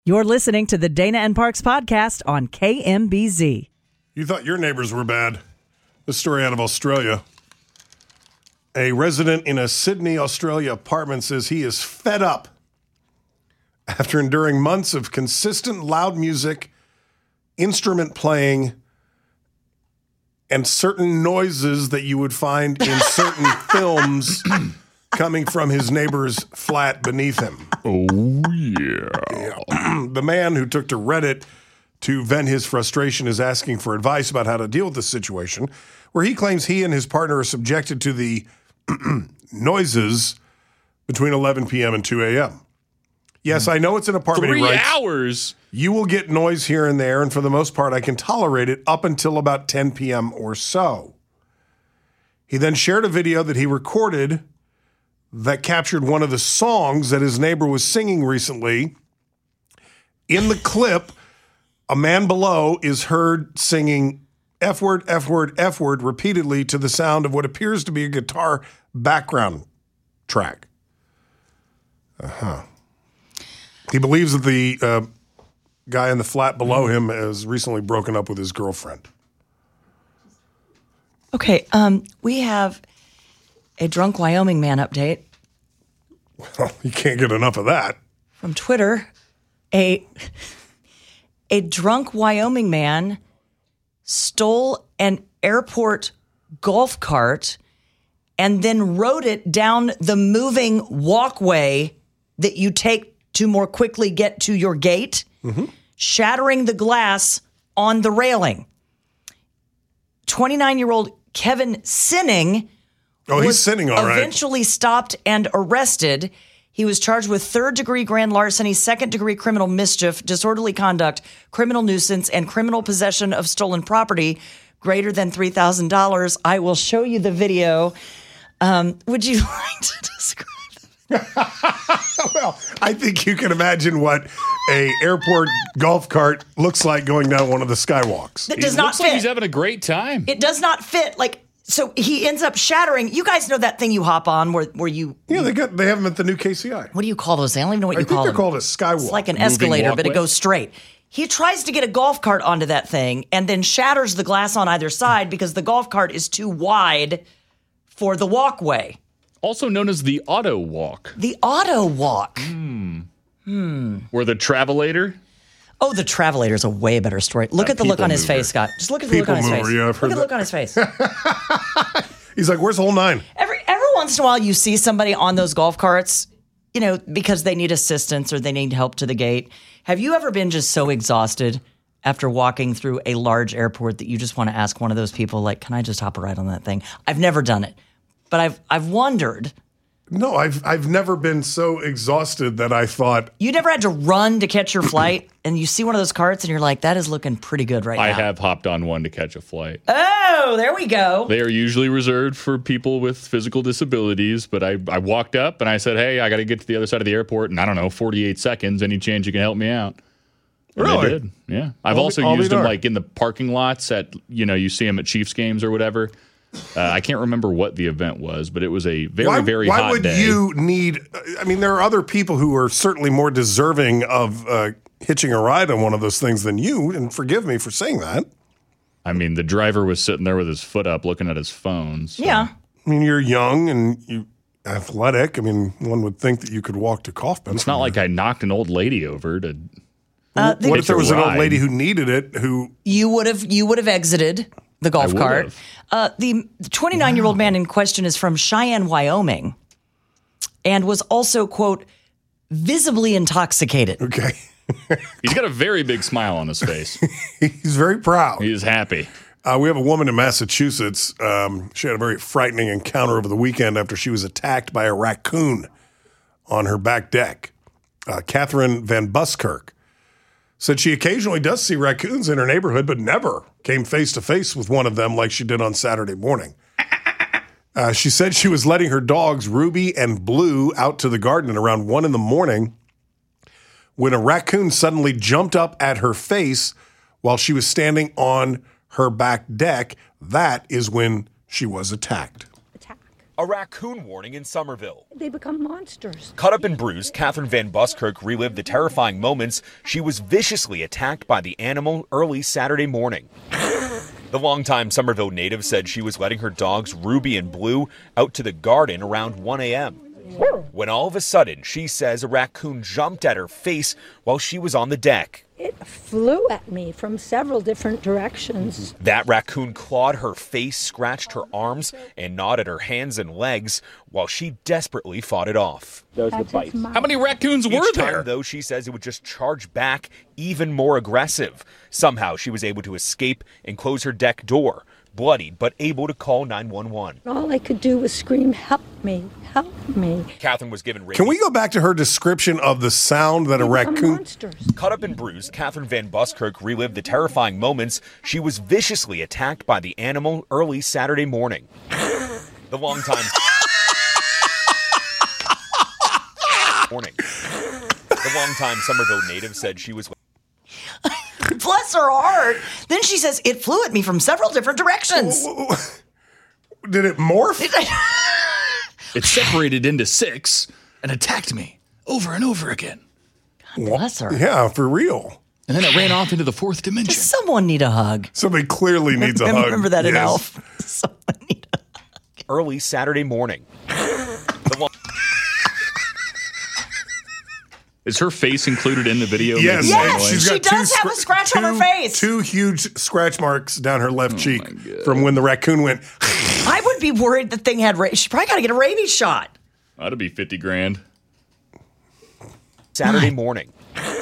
You're listening to the Dana and Parks podcast on KMBZ. You thought your neighbors were bad. This story out of Australia. A resident in a Sydney, Australia apartment says he is fed up after enduring months of consistent loud music, instrument playing, and certain noises that you would find in certain films coming from his neighbor's flat beneath him. Oh, yeah. The man who took to Reddit to vent his frustration is asking for advice about how to deal with this situation, where he claims he and his partner are subjected to the noises between 11 p.m. and 2 a.m. Yes, I know it's an apartment. 3 hours? You will get noise here and there, and for the most part, I can tolerate it up until about 10 p.m. or so. He then shared a video that he recorded that captured one of the songs that his neighbor was singing recently. In the clip, a man below is heard singing F word, F word, F word repeatedly to the sound of what appears to be a guitar background track. He believes that the guy in the flat below him has recently broken up with his girlfriend. Okay, we have a drunk Wyoming man update. Well, you can't get enough of that. From Twitter, a drunk Wyoming man stole an airport golf cart and then rode it down the moving walkway that you take to more quickly get to your gate, shattering the glass on the railing. 29-year-old Kevin Sinning he's sinning all right. Eventually stopped and arrested. He was charged with third-degree grand larceny, second-degree criminal mischief, disorderly conduct, criminal nuisance, and criminal possession of stolen property greater than $3,000. I will show you the video. Would you like to describe it? Well, I think you can imagine what a airport golf cart looks like going down one of the skywalks. It does not looks fit. like he's having a great time. It does not fit. So he ends up shattering. You guys know that thing you hop on where you... Yeah, they have them at the new KCI. What do you call those? I don't even know what you call them. I think they're called a skywalk. It's like an escalator, but it walkway? goes straight. He tries to get a golf cart onto that thing and then shatters the glass on either side because the golf cart is too wide for the walkway. Also known as the auto walk. The auto walk. Or the travelator. Oh, the Travelator is a way better story. Look at the look people on his mover. face, Scott. Just look at the look on his People face. mover, yeah, I've heard Look at the that. look on his face. He's like, where's the whole nine? Every once in a while, you see somebody on those golf carts, because they need assistance or they need help to the gate. Have you ever been just so exhausted after walking through a large airport that you just want to ask one of those people, like, can I just hop a ride on that thing? I've never done it, but I've wondered. No, I've never been so exhausted that I thought... You never had to run to catch your flight, and you see one of those carts, and you're like, that is looking pretty good right now. I have hopped on one to catch a flight. Oh, there we go. They are usually reserved for people with physical disabilities, but I walked up and I said, hey, I got to get to the other side of the airport in, 48 seconds. Any chance you can help me out? And Really? they did, yeah. I've also used them like in the parking lots at, you see them at Chiefs games or whatever. I can't remember what the event was, but it was a very hot day. Why would you need... I mean, there are other people who are certainly more deserving of hitching a ride on one of those things than you, and forgive me for saying that. I mean, the driver was sitting there with his foot up looking at his phone. So. Yeah. I mean, you're young and you athletic. I mean, one would think that you could walk to Kaufman. It's not like I knocked an old lady over to... What if there was an old ride. lady who needed it who... You would have exited the golf cart. The 29-year-old man in question is from Cheyenne, Wyoming, and was also, quote, visibly intoxicated. Okay. He's got a very big smile on his face. He's very proud. He is happy. We have a woman in Massachusetts. She had a very frightening encounter over the weekend after she was attacked by a raccoon on her back deck. Catherine Van Buskirk said she occasionally does see raccoons in her neighborhood, but never came face-to-face with one of them like she did on Saturday morning. She said she was letting her dogs, Ruby and Blue, out to the garden at around 1 a.m. when a raccoon suddenly jumped up at her face while she was standing on her back deck. That is when she was attacked. A raccoon warning in Somerville. They become monsters. Cut up and bruised, Catherine Van Buskirk relived the terrifying moments she was viciously attacked by the animal early Saturday morning. The longtime Somerville native said she was letting her dogs Ruby and Blue out to the garden around 1 a.m. when all of a sudden, she says a raccoon jumped at her face while she was on the deck. It flew at me from several different directions. That raccoon clawed her face, scratched her arms, and gnawed at her hands and legs while she desperately fought it off. How many raccoons were Each there? time, though, she says it would just charge back even more aggressive. Somehow, she was able to escape and close her deck door, bloodied but able to call 911. All I could do was scream, "Help me, help me." Catherine was given rabies. Can we go back to her description of the sound that a They become raccoon... monsters. Cut up and bruised, Catherine Van Buskirk relived the terrifying moments she was viciously attacked by the animal early Saturday morning. The longtime... The longtime Somerville native said she was... Bless her heart. Then she says, it flew at me from several different directions. Did it morph? It separated into 6 and attacked me over and over again. Bless her. Yeah, for real. And then it ran off into the 4th dimension. Does someone need a hug? Somebody clearly needs a hug. Remember that in Yes. Elf? Someone need a hug. early Saturday morning. Is her face included in the video? Yes, Maybe Yes, anyway? she's got she does have a scratch on her face. Two huge scratch marks down her left cheek from when the raccoon went. I would be worried the thing had she probably got to get a rabies shot. That'd be $50,000. Saturday morning.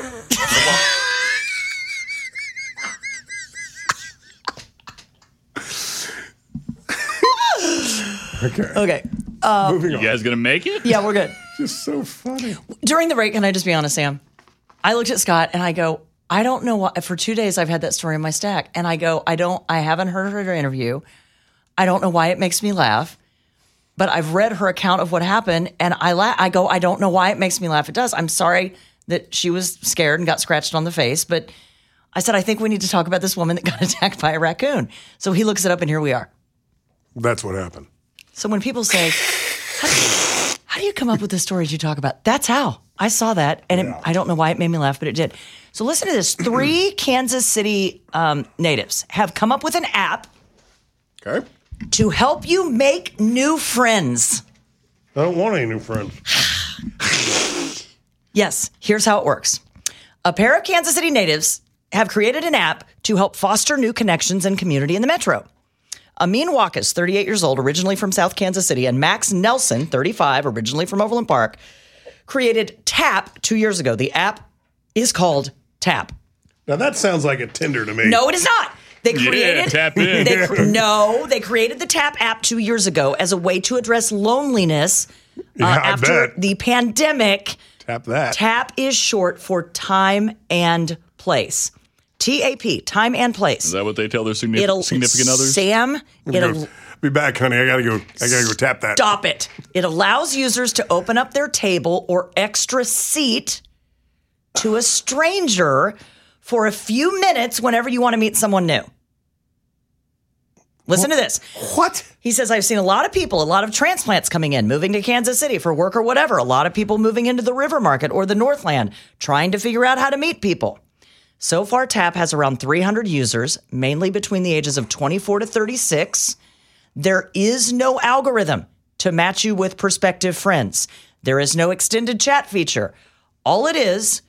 Okay. Okay. Moving on. You guys gonna make it? Yeah, we're good. Just so funny. During the break, can I just be honest, Sam? I looked at Scott and I go, I don't know why. For 2 days, I've had that story in my stack. And I go, I haven't heard her interview. I don't know why it makes me laugh. But I've read her account of what happened. And I go, I don't know why it makes me laugh. It does. I'm sorry that she was scared and got scratched on the face. But I said, I think we need to talk about this woman that got attacked by a raccoon. So he looks it up and here we are. That's what happened. So when people say, how do you come up with the stories you talk about? That's how. I saw that, and I don't know why it made me laugh, but it did. So listen to this. 3 Kansas City natives have come up with an app Okay. to help you make new friends. I don't want any new friends. Yes, here's how it works. A pair of Kansas City natives have created an app to help foster new connections and community in the metro. Amin Wakas, 38 years old, originally from South Kansas City, and Max Nelson, 35, originally from Overland Park, created TAP 2 years ago. The app is called TAP. Now that sounds like a Tinder to me. No, it is not. They created tap in. They created the TAP app 2 years ago as a way to address loneliness Yeah, I after bet. the pandemic. Tap that. TAP is short for time and place. TAP, time and place. Is that what they tell their significant others? Sam, it'll Be back, honey. I gotta go tap that. stop it. It allows users to open up their table or extra seat to a stranger for a few minutes whenever you want to meet someone new. Listen to this. What? He says, I've seen a lot of people, a lot of transplants coming in, moving to Kansas City for work or whatever. A lot of people moving into the River Market or the Northland, trying to figure out how to meet people. So far, TAP has around 300 users, mainly between the ages of 24 to 36. There is no algorithm to match you with prospective friends. There is no extended chat feature. All it is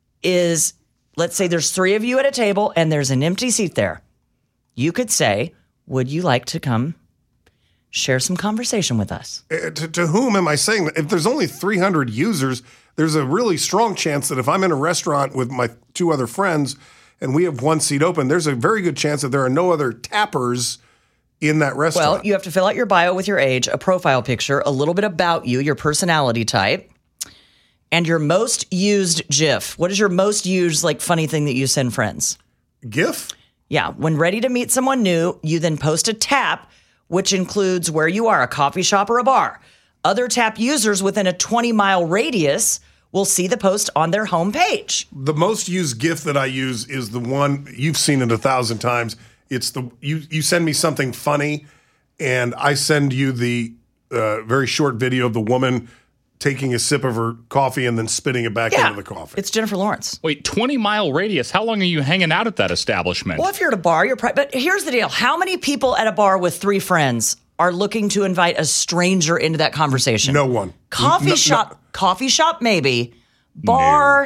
let's say there's 3 of you at a table and there's an empty seat there. You could say, would you like to come share some conversation with us? To whom am I saying that? If there's only 300 users, there's a really strong chance that if I'm in a restaurant with my 2 other friends and we have 1 seat open, there's a very good chance that there are no other tappers in that restaurant. Well, you have to fill out your bio with your age, a profile picture, a little bit about you, your personality type, and your most used GIF. What is your most used, funny thing that you send friends? GIF? Yeah. When ready to meet someone new, you then post a tap, which includes where you are, a coffee shop or a bar. Other TAP users within a 20-mile radius will see the post on their homepage. The most used GIF that I use is the one you've seen it 1,000 times. It's the you send me something funny, and I send you the very short video of the woman taking a sip of her coffee and then spitting it back into the coffee. It's Jennifer Lawrence. Wait, 20-mile radius. How long are you hanging out at that establishment? Well, if you're at a bar, but here's the deal. How many people at a bar with 3 friends are looking to invite a stranger into that conversation? No one. Coffee shop maybe. Bar.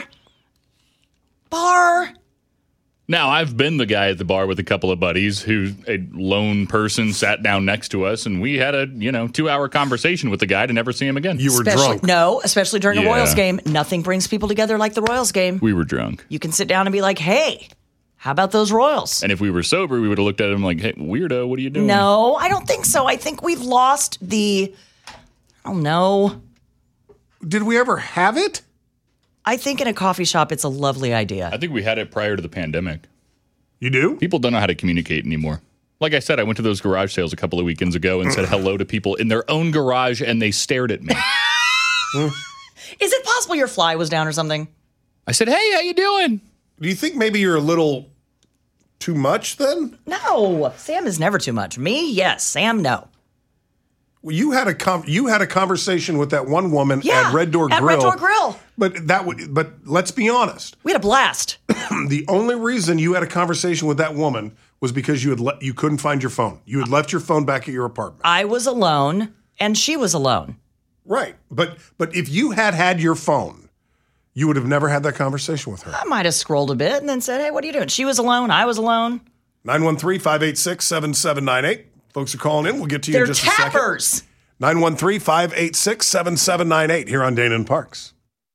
Now, I've been the guy at the bar with a couple of buddies who a lone person sat down next to us, and we had a 2-hour conversation with the guy to never see him again. You were drunk. No, especially during a Royals game. Nothing brings people together like the Royals game. We were drunk. You can sit down and be like, hey, how about those Royals? And if we were sober, we would have looked at him like, hey, weirdo, what are you doing? No, I don't think so. I think we've lost I don't know. Did we ever have it? I think in a coffee shop, it's a lovely idea. I think we had it prior to the pandemic. You do? People don't know how to communicate anymore. Like I said, I went to those garage sales a couple of weekends ago and said hello to people in their own garage, and they stared at me. Is it possible your fly was down or something? I said, hey, how you doing? Do you think maybe you're a little too much then? No, Sam is never too much. Me, yes. Sam, no. Well, you had a conversation with that one woman at Red Door Grill. At Red Door Grill. But let's be honest. We had a blast. The only reason you had a conversation with that woman was because you couldn't find your phone. You had left your phone back at your apartment. I was alone, and she was alone. Right. But if you had your phone, you would have never had that conversation with her. I might have scrolled a bit and then said, hey, what are you doing? She was alone. I was alone. 913-586-7798. Folks are calling in. We'll get to you They're in just tappers. a second. 913-586-7798 here on Dana and Parks.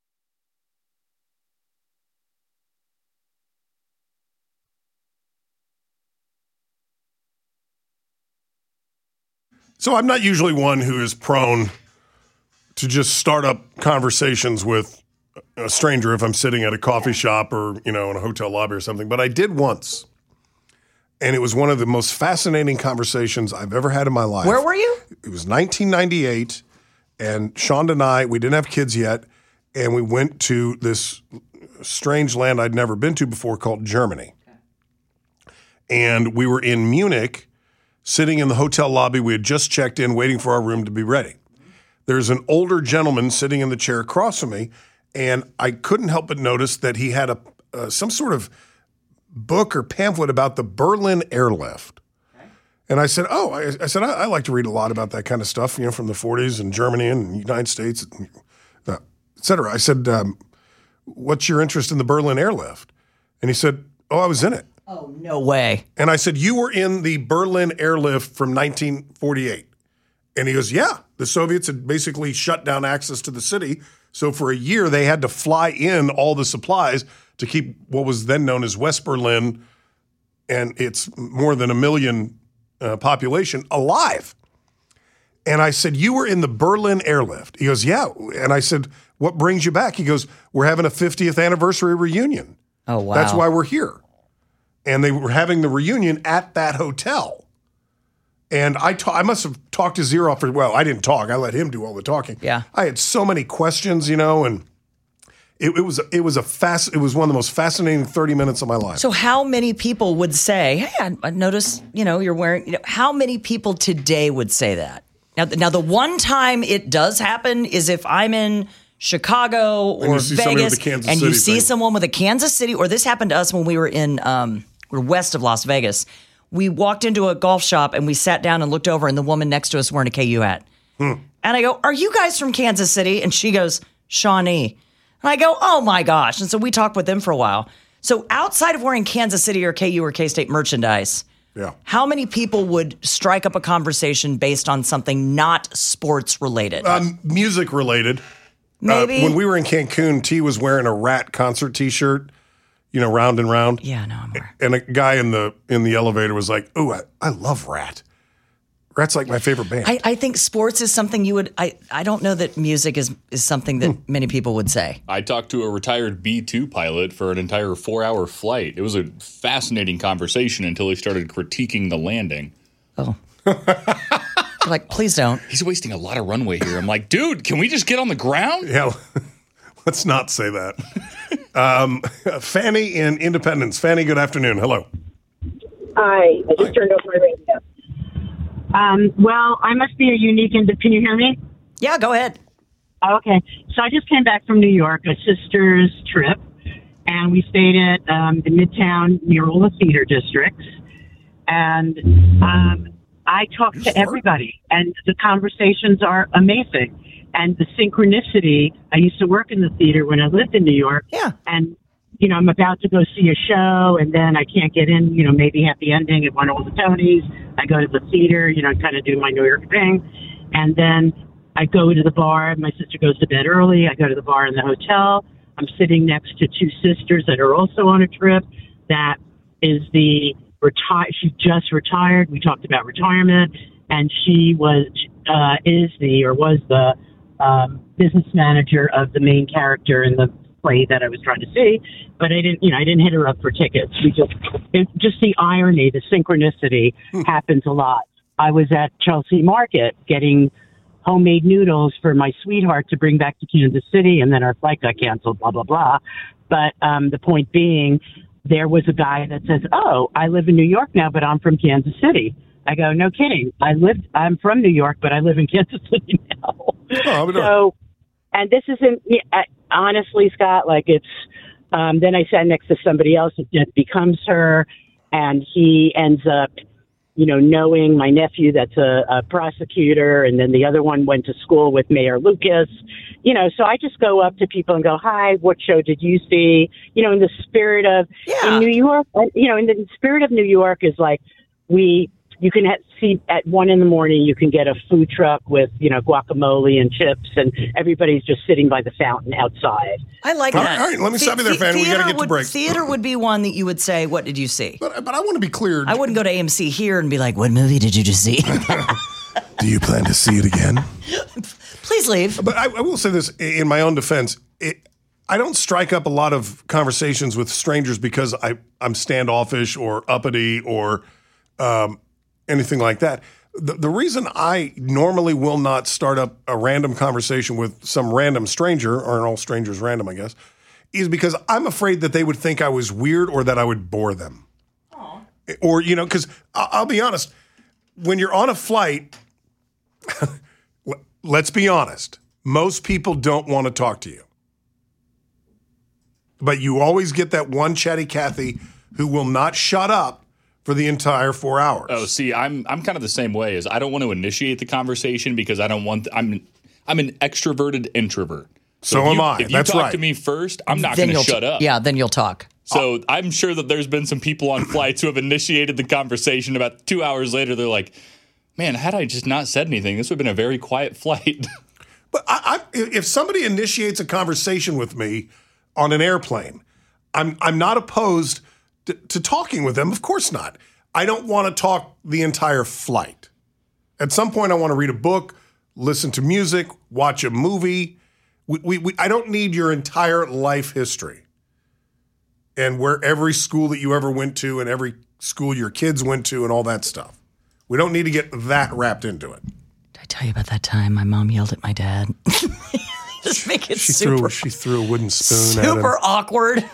So I'm not usually one who is prone to just start up conversations with a stranger if I'm sitting at a coffee shop or, in a hotel lobby or something. But I did once. And it was one of the most fascinating conversations I've ever had in my life. Where were you? It was 1998. And Sean and I, we didn't have kids yet. And we went to this strange land I'd never been to before called Germany. And we were in Munich, sitting in the hotel lobby. We had just checked in, waiting for our room to be ready. There's an older gentleman sitting in the chair across from me, and I couldn't help but notice that he had some sort of book or pamphlet about the Berlin Airlift. Okay. And I said, I like to read a lot about that kind of stuff, from the 40s and Germany and the United States, et cetera. I said, what's your interest in the Berlin Airlift? And he said, I was in it. Oh, no way. And I said, you were in the Berlin Airlift from 1948. And he goes, yeah, the Soviets had basically shut down access to the city. So for a year, they had to fly in all the supplies to keep what was then known as West Berlin and its more than 1 million population alive. And I said, you were in the Berlin Airlift. He goes, yeah. And I said, what brings you back? He goes, we're having a 50th anniversary reunion. Oh, wow. That's why we're here. And they were having the reunion at that hotel. And I must have talked his ear off. I didn't talk. I let him do all the talking. Yeah. I had so many questions, and it was one of the most fascinating 30 minutes of my life. So how many people would say, hey, I noticed, you're wearing, how many people today would say that? Now, the one time it does happen is if I'm in Chicago or Vegas and you see someone with a Kansas City, or this happened to us when we were we're west of Las Vegas. We walked into a golf shop and we sat down and looked over, and the woman next to us wearing a KU hat. And I go, are you guys from Kansas City? And she goes, Shawnee. And I go, oh my gosh. And so we talked with them for a while. So outside of wearing Kansas City or KU or K-State merchandise, how many people would strike up a conversation based on something not sports related? Music related. Maybe. When we were in Cancun, T was wearing a Rat concert T-shirt. Round and round. Yeah, no, I'm aware. And a guy in the elevator was like, "Oh, I love Rat. Rat's like my favorite band." I think sports is something you would. I don't know that music is something that many people would say. I talked to a retired B-2 pilot for an entire 4-hour flight. It was a fascinating conversation until he started critiquing the landing. Oh. Like, please don't. He's wasting a lot of runway here. I'm like, dude, can we just get on the ground? Yeah, let's not say that. Fanny in Independence. Fanny, good afternoon. Hello. Hi. I just turned off my radio. Well, I must be a unique can you hear me? Yeah, go ahead. Okay. So I just came back from New York, a sister's trip, and we stayed at the Midtown near all the theater districts. And I talked to everybody, and the conversations are amazing. And the synchronicity, I used to work in the theater when I lived in New York. Yeah. And, I'm about to go see a show, and then I can't get in, maybe happy ending. It won all the Tonys. I go to the theater, kind of do my New York thing. And then I go to the bar. My sister goes to bed early. I go to the bar in the hotel. I'm sitting next to two sisters that are also on a trip. That is she just retired. We talked about retirement, and she was the business manager of the main character in the play that I was trying to see. But I didn't hit her up for tickets. Just the irony, the synchronicity happens a lot. I was at Chelsea Market getting homemade noodles for my sweetheart to bring back to Kansas City, and then our flight got canceled, blah, blah, blah. But the point being, there was a guy that says, "Oh, I live in New York now, but I'm from Kansas City." I go, "No kidding. I'm from New York, but I live in Kansas City now." So, and this isn't, honestly, Scott, like it's, then I sat next to somebody else that becomes her, and he ends up, knowing my nephew that's a prosecutor, and then the other one went to school with Mayor Lucas, so I just go up to people and go, "Hi, what show did you see?" In the spirit of, in New York, in the spirit of New York is like, you can see at 1 a.m, you can get a food truck with, guacamole and chips, and everybody's just sitting by the fountain outside. I like that. All right, let me stop you there, Fanny. We got to get to break. Theater would be one that you would say, "What did you see?" But I want to be clear. I wouldn't go to AMC here and be like, "What movie did you just see?" Do you plan to see it again? Please leave. But I will say this in my own defense. I don't strike up a lot of conversations with strangers because I'm standoffish or uppity or anything like that. The reason I normally will not start up a random conversation with some random stranger, or all strangers random, I guess, is because I'm afraid that they would think I was weird or that I would bore them. Aww. Or, because I'll be honest, when you're on a flight, let's be honest, most people don't want to talk to you. But you always get that one chatty Cathy who will not shut up for the entire 4 hours. Oh, see, I'm kind of the same way. As I don't want to initiate the conversation because I don't want. I'm an extroverted introvert. So am I. If you That's talk right. to me first, I'm not going to shut up. Yeah, then you'll talk. So I'm sure that there's been some people on flights who have initiated the conversation. About 2 hours later, they're like, "Man, had I just not said anything, this would have been a very quiet flight." But if somebody initiates a conversation with me on an airplane, I'm not opposed to talking with them. Of course not. I don't want to talk the entire flight. At some point, I want to read a book, listen to music, watch a movie. I don't need your entire life history and where every school that you ever went to and every school your kids went to and all that stuff. We don't need to get that wrapped into it. Did I tell you about that time my mom yelled at my dad? Just make it She super threw a wooden spoon at him. super awkward.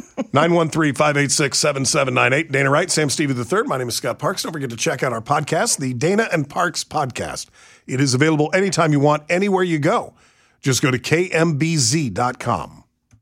913-586-7798. Dana Wright, Sam Stevie III. My name is Scott Parks. Don't forget to check out our podcast, the Dana and Parks Podcast. It is available anytime you want, anywhere you go. Just go to kmbz.com.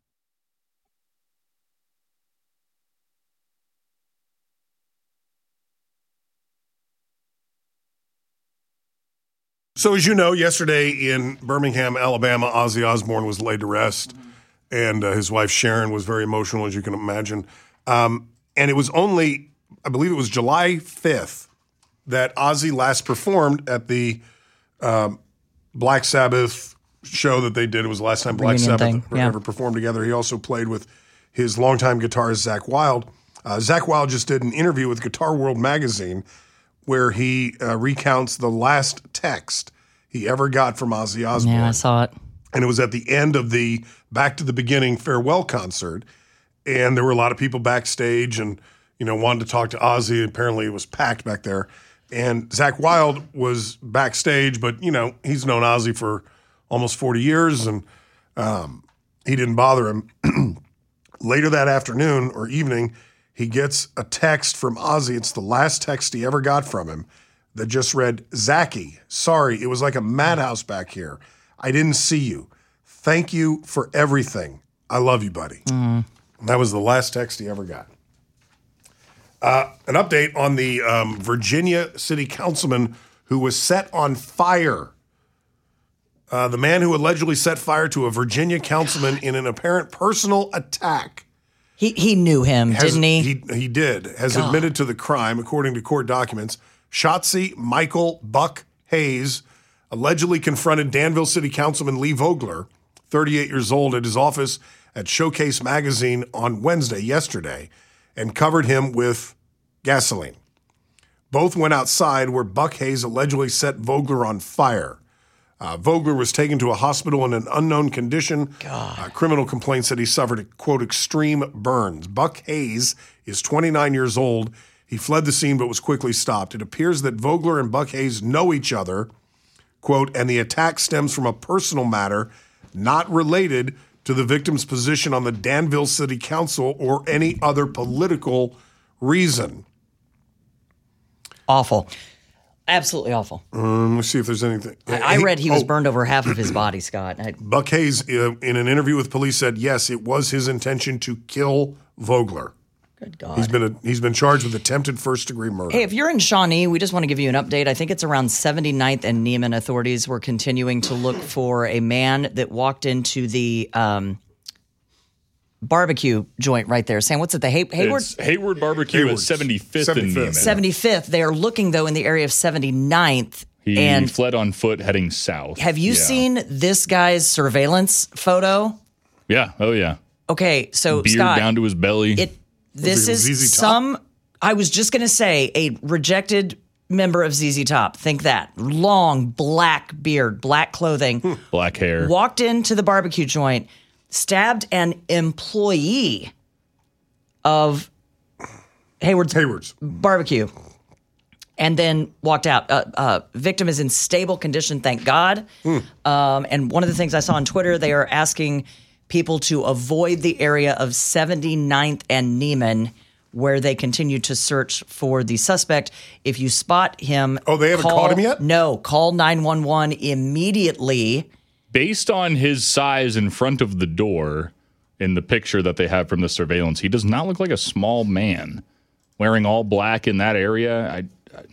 So as you know, yesterday in Birmingham, Alabama, Ozzy Osbourne was laid to rest, and his wife Sharon was very emotional, as you can imagine. And it was only, I believe it was July 5th, that Ozzy last performed at the Black Sabbath show that they did. It was the last time Black Sabbath ever performed together. He also played with his longtime guitarist, Zakk Wylde. Zakk Wylde just did an interview with Guitar World magazine where he recounts the last text he ever got from Ozzy Osbourne. Yeah, I saw it. And it was at the end of the Back to the Beginning farewell concert. And there were a lot of people backstage and, wanted to talk to Ozzy. Apparently it was packed back there. And Zakk Wylde was backstage, but, he's known Ozzy for almost 40 years, and he didn't bother him. Later that afternoon or evening, he gets a text from Ozzy. It's the last text he ever got from him that just read, "Zachy, sorry, it was like a madhouse back here. I didn't see you. Thank you for everything. I love you, buddy." And that was the last text he ever got. An update on the Virginia city councilman who was set on fire. The man who allegedly set fire to a Virginia councilman in an apparent personal attack. He knew him, didn't he? He did. Has admitted to the crime, according to court documents. Shotzi Michael Buck Hayes allegedly confronted Danville City Councilman Lee Vogler, 38 years old, at his office at Showcase Magazine on yesterday, and covered him with gasoline. Both went outside where Buck Hayes allegedly set Vogler on fire. Vogler was taken to a hospital in an unknown condition. Criminal complaints said he suffered, quote, extreme burns. Buck Hayes is 29 years old. He fled the scene but was quickly stopped. It appears that Vogler and Buck Hayes know each other, quote, and the attack stems from a personal matter not related to the victim's position on the Danville City Council or any other political reason. Awful. Absolutely awful. Let's see if there's anything. I read he was burned over half of his body, Scott. Buck Hayes, in an interview with police, said, yes, it was his intention to kill Vogler. Good God. He's been charged with attempted first-degree murder. Hey, if you're in Shawnee, we just want to give you an update. I think it's around 79th and Neiman. Authorities were continuing to look for a man that walked into the barbecue joint right there. Sam, what's it? The Hayward? It's Hayward Barbecue at 75th and Neiman. 75th. They are looking, though, in the area of 79th. He fled on foot heading south. Have you seen this guy's surveillance photo? Yeah. Oh, yeah. Okay, so Beard Scott, down to his belly. This is ZZ Top? some, I was just going to say, a rejected member of ZZ Top. Think that. Long, black beard, black clothing. Black hair. Walked into the barbecue joint, stabbed an employee of Hayward's barbecue, and then walked out. Victim is in stable condition, thank God. And one of the things I saw on Twitter, they are asking people to avoid the area of 79th and Neiman, where they continue to search for the suspect. If you spot him... Oh, they haven't caught him yet? No. Call 911 immediately. Based on his size in front of the door in the picture that they have from the surveillance, he does not look like a small man. Wearing all black in that area,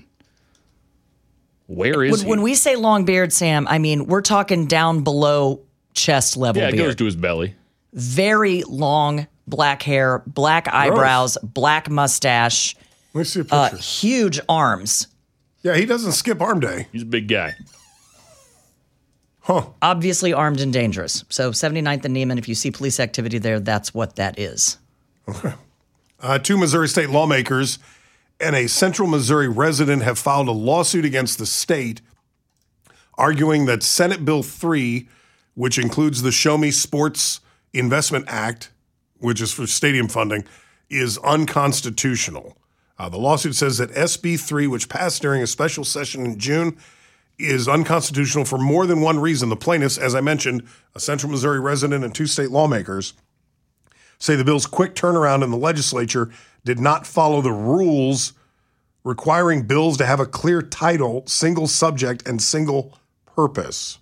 where is he? When we say long beard, Sam, I mean, we're talking down below chest level beard. Yeah, it goes to his belly. Very long black hair, black eyebrows, black mustache. Let me see a picture. Huge arms. Yeah, he doesn't skip arm day. He's a big guy. Huh. Obviously armed and dangerous. So 79th and Neiman, if you see police activity there, that's what that is. Okay. Two Missouri state lawmakers and a Central Missouri resident have filed a lawsuit against the state, arguing that Senate Bill 3, which includes the Show Me Sports Investment Act, which is for stadium funding, is unconstitutional. The lawsuit says that SB 3, which passed during a special session in June, is unconstitutional for more than one reason. The plaintiffs, as I mentioned, a Central Missouri resident and two state lawmakers, say the bill's quick turnaround in the legislature did not follow the rules requiring bills to have a clear title, single subject, and single purpose.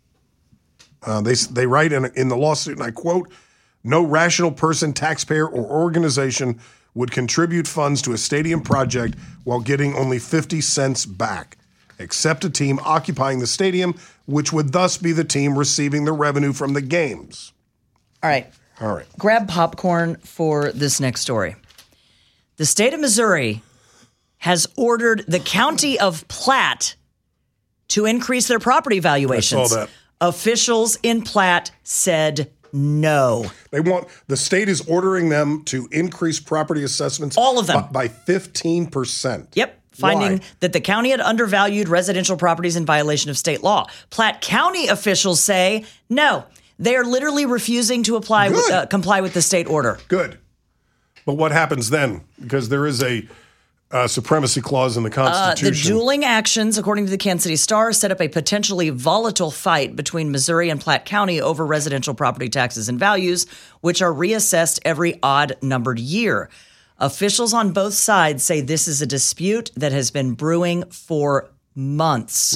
They write in the lawsuit, and I quote, "No rational person, taxpayer, or organization would contribute funds to a stadium project while getting only 50 cents back, except a team occupying the stadium, which would thus be the team receiving the revenue from the games." All right. Grab popcorn for this next story. The state of Missouri has ordered the county of Platte to increase their property valuations. I saw that. Officials in Platte said no. The state is ordering them to increase property assessments. All of them. By 15%. Yep. Finding Why? that the county had undervalued residential properties in violation of state law. Platte County officials say no. They are literally refusing to comply with the state order. Good. But what happens then? Because there is a supremacy clause in the Constitution. The dueling actions, according to the Kansas City Star, set up a potentially volatile fight between Missouri and Platte County over residential property taxes and values, which are reassessed every odd-numbered year. Officials on both sides say this is a dispute that has been brewing for months.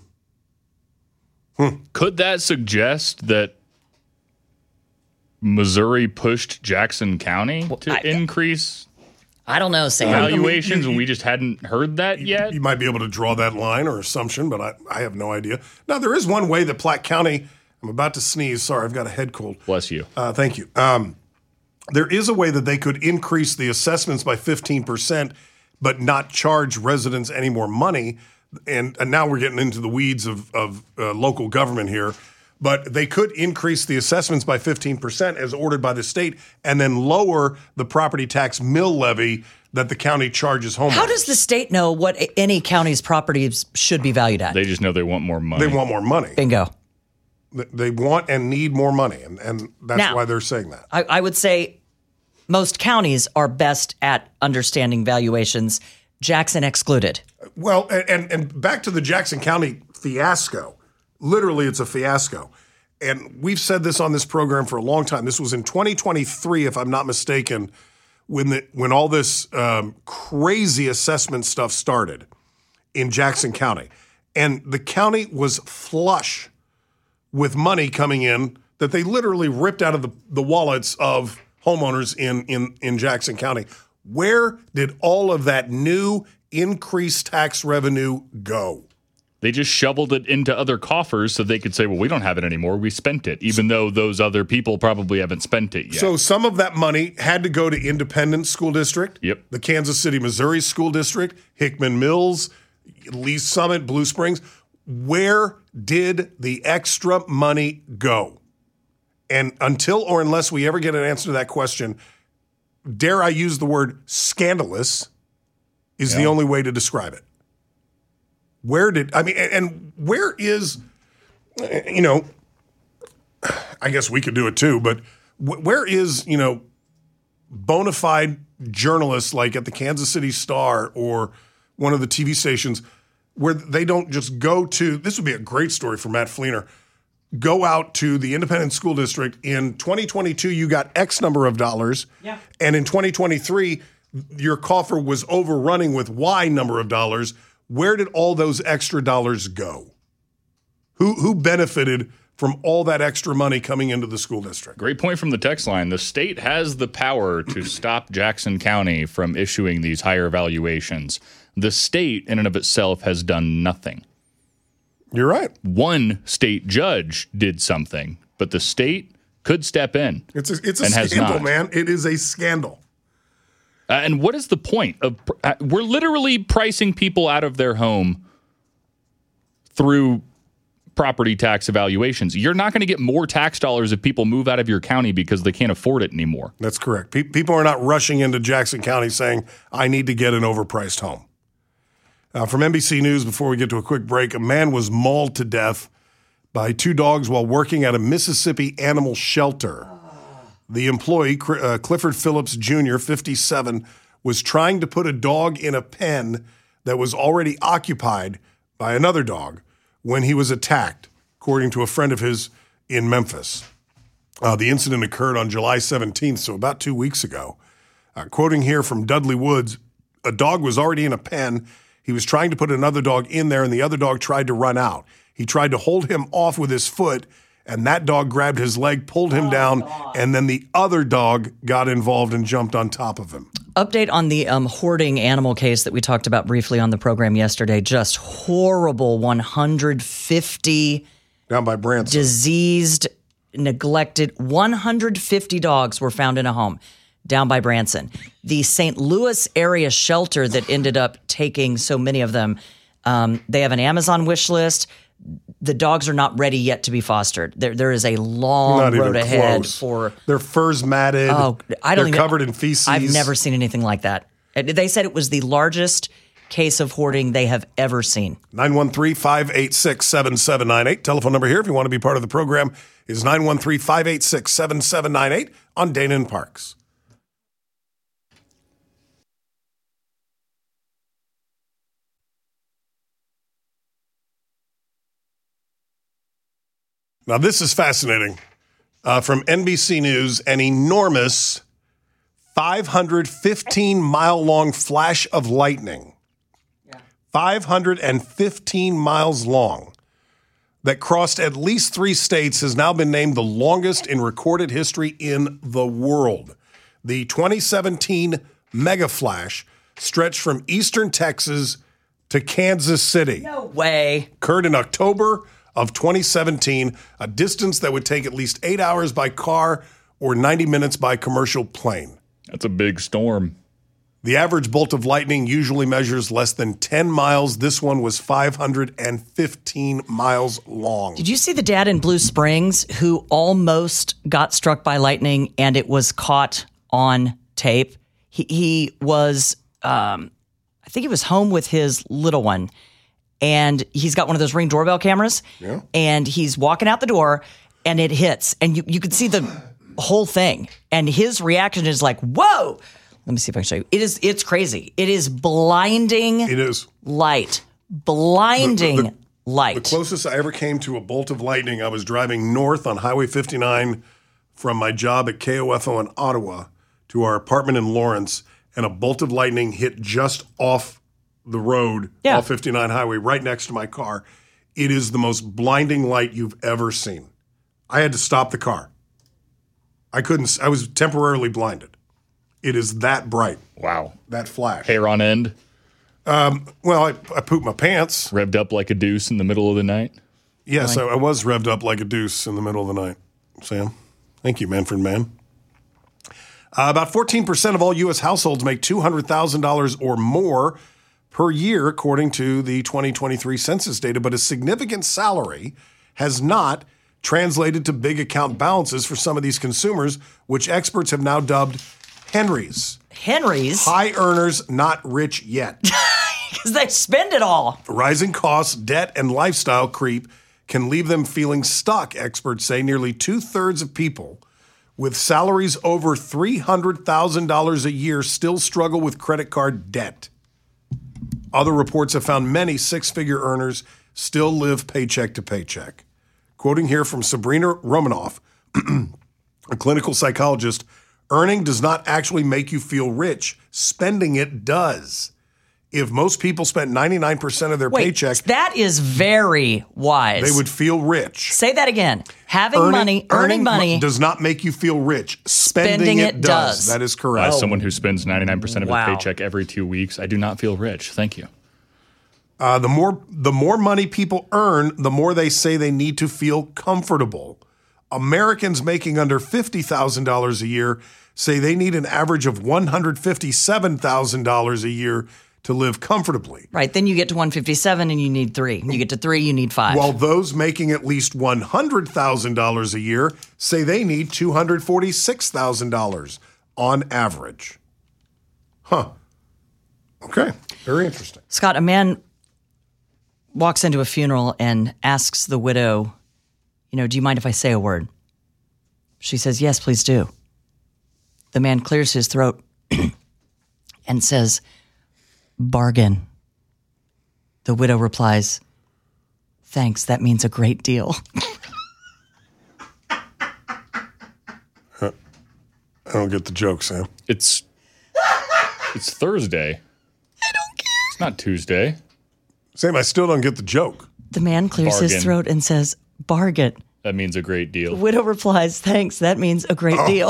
Could that suggest that Missouri pushed Jackson County to increase I don't know, Sam. valuations, and we just hadn't heard that yet? You might be able to draw that line or assumption, but I have no idea. Now, there is one way that Platte County, I'm about to sneeze. Sorry, I've got a head cold. Bless you. Thank you. There is a way that they could increase the assessments by 15%, but not charge residents any more money. And now we're getting into the weeds of local government here. But they could increase the assessments by 15% as ordered by the state and then lower the property tax mill levy that the county charges homeowners. How does the state know what any county's properties should be valued at? They just know they want more money. They want more money. Bingo. They want and need more money, and that's why they're saying that. I would say most counties are best at understanding valuations, Jackson excluded. Well, and back to the Jackson County fiasco. Literally, it's a fiasco. And we've said this on this program for a long time. This was in 2023, if I'm not mistaken, when all this crazy assessment stuff started in Jackson County. And the county was flush with money coming in that they literally ripped out of the wallets of homeowners in Jackson County. Where did all of that new increased tax revenue go? They just shoveled it into other coffers so they could say, well, we don't have it anymore. We spent it, even though those other people probably haven't spent it yet. So some of that money had to go to Independence School District, the Kansas City, Missouri School District, Hickman Mills, Lee Summit, Blue Springs. Where did the extra money go? And until or unless we ever get an answer to that question, dare I use the word scandalous is the only way to describe it. Where is, I guess we could do it too, but where is, bona fide journalists like at the Kansas City Star or one of the TV stations where they don't just go to, this would be a great story for Matt Fleener, go out to the independent school district. In 2022, you got X number of dollars. Yeah. And in 2023, your coffer was overrunning with Y number of dollars. Where did all those extra dollars go? Who benefited from all that extra money coming into the school district? Great point from the text line. The state has the power to stop Jackson County from issuing these higher valuations. The state, in and of itself, has done nothing. You're right. One state judge did something, but the state could step in. It's a scandal, man. It is a scandal. And what is the point of? We're literally pricing people out of their home through property tax evaluations. You're not going to get more tax dollars if people move out of your county because they can't afford it anymore. That's correct. People are not rushing into Jackson County saying, I need to get an overpriced home. From NBC News, before we get to a quick break, a man was mauled to death by two dogs while working at a Mississippi animal shelter. The employee, Clifford Phillips Jr., 57, was trying to put a dog in a pen that was already occupied by another dog when he was attacked, according to a friend of his in Memphis. The incident occurred on July 17th, so about 2 weeks ago. Quoting here from Dudley Woods, a dog was already in a pen. He was trying to put another dog in there, and the other dog tried to run out. He tried to hold him off with his foot, and that dog grabbed his leg, pulled him down, and then the other dog got involved and jumped on top of him. Update on the hoarding animal case that we talked about briefly on the program yesterday. Just horrible 150 down by Branson. Diseased, neglected. 150 dogs were found in a home down by Branson. The St. Louis area shelter that ended up taking so many of them, they have an Amazon wish list. The dogs are not ready yet to be fostered. There is a long road ahead for. Their fur's matted. Oh, they're covered in feces. I've never seen anything like that. They said it was the largest case of hoarding they have ever seen. 913-586-7798. Telephone number here if you want to be part of the program is 913-586-7798 on Dana and Parks. Now, this is fascinating. From NBC News, an enormous 515-mile-long flash of lightning. 515 miles long that crossed at least 3 states has now been named the longest in recorded history in the world. The 2017 mega flash stretched from eastern Texas to Kansas City. No way. Occurred in October of 2017, a distance that would take at least 8 hours by car or 90 minutes by commercial plane. That's a big storm. The average bolt of lightning usually measures less than 10 miles. This one was 515 miles long. Did you see the dad in Blue Springs who almost got struck by lightning and it was caught on tape? He was, I think he was home with his little one, and he's got one of those Ring doorbell cameras, and he's walking out the door, and it hits, and you could see the whole thing, and his reaction is like, whoa! Let me see if I can show you. It's crazy. It is blinding. It is. Light. Blinding light. The closest I ever came to a bolt of lightning, I was driving north on Highway 59 from my job at KOFO in Ottawa to our apartment in Lawrence, and a bolt of lightning hit just off the road, off 59 highway, right next to my car. It is the most blinding light you've ever seen. I had to stop the car. I was temporarily blinded. It is that bright. Wow. That flash. Hair on end. Well, I pooped my pants. Revved up like a deuce in the middle of the night. Yes, I was revved up like a deuce in the middle of the night, Sam. Thank you, Manfred Mann. About 14% of all U.S. households make $200,000 or more per year, according to the 2023 census data, but a significant salary has not translated to big account balances for some of these consumers, which experts have now dubbed Henrys. Henrys? High earners, not rich yet. Because they spend it all. Rising costs, debt, and lifestyle creep can leave them feeling stuck, experts say. Nearly 2/3 of people with salaries over $300,000 a year still struggle with credit card debt. Other reports have found many six-figure earners still live paycheck to paycheck. Quoting here from Sabrina Romanoff, a clinical psychologist, earning does not actually make you feel rich. Spending it does. If most people spent 99% of their paycheck, that is very wise. They would feel rich. Say that again. Earning money does not make you feel rich. Spending it does. That is correct. As someone who spends 99% of his paycheck every 2 weeks, I do not feel rich. Thank you. The more money people earn, the more they say they need to feel comfortable. Americans making under $50,000 a year say they need an average of $157,000 a year to live comfortably. Right. Then you get to 157 and you need 3. You get to 3, you need 5. While those making at least $100,000 a year say they need $246,000 on average. Huh. Okay. Very interesting. Scott, a man walks into a funeral and asks the widow, do you mind if I say a word? She says, yes, please do. The man clears his throat and says, bargain. The widow replies, thanks, that means a great deal. I don't get the joke, Sam. It's Thursday. I don't care. It's not Tuesday. Sam, I still don't get the joke. The man clears his throat and says, bargain. That means a great deal. The widow replies, thanks, that means a great deal.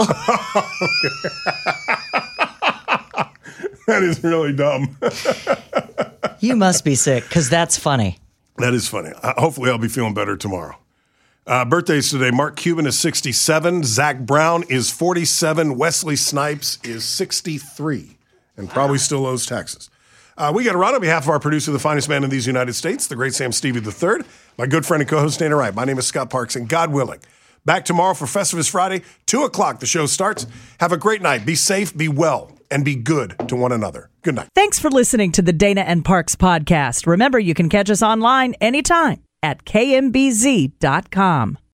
That is really dumb. You must be sick, because that's funny. That is funny. Hopefully I'll be feeling better tomorrow. Birthdays today. Mark Cuban is 67. Zach Brown is 47. Wesley Snipes is 63 and probably still owes taxes. We got to run on behalf of our producer, the finest man in these United States, the great Sam Stevie III, my good friend and co-host Dana Wright. My name is Scott Parks, and God willing, back tomorrow for Festivus Friday, 2 o'clock the show starts. Have a great night. Be safe, be well, and be good to one another. Good night. Thanks for listening to the Dana and Parks podcast. Remember, you can catch us online anytime at kmbz.com.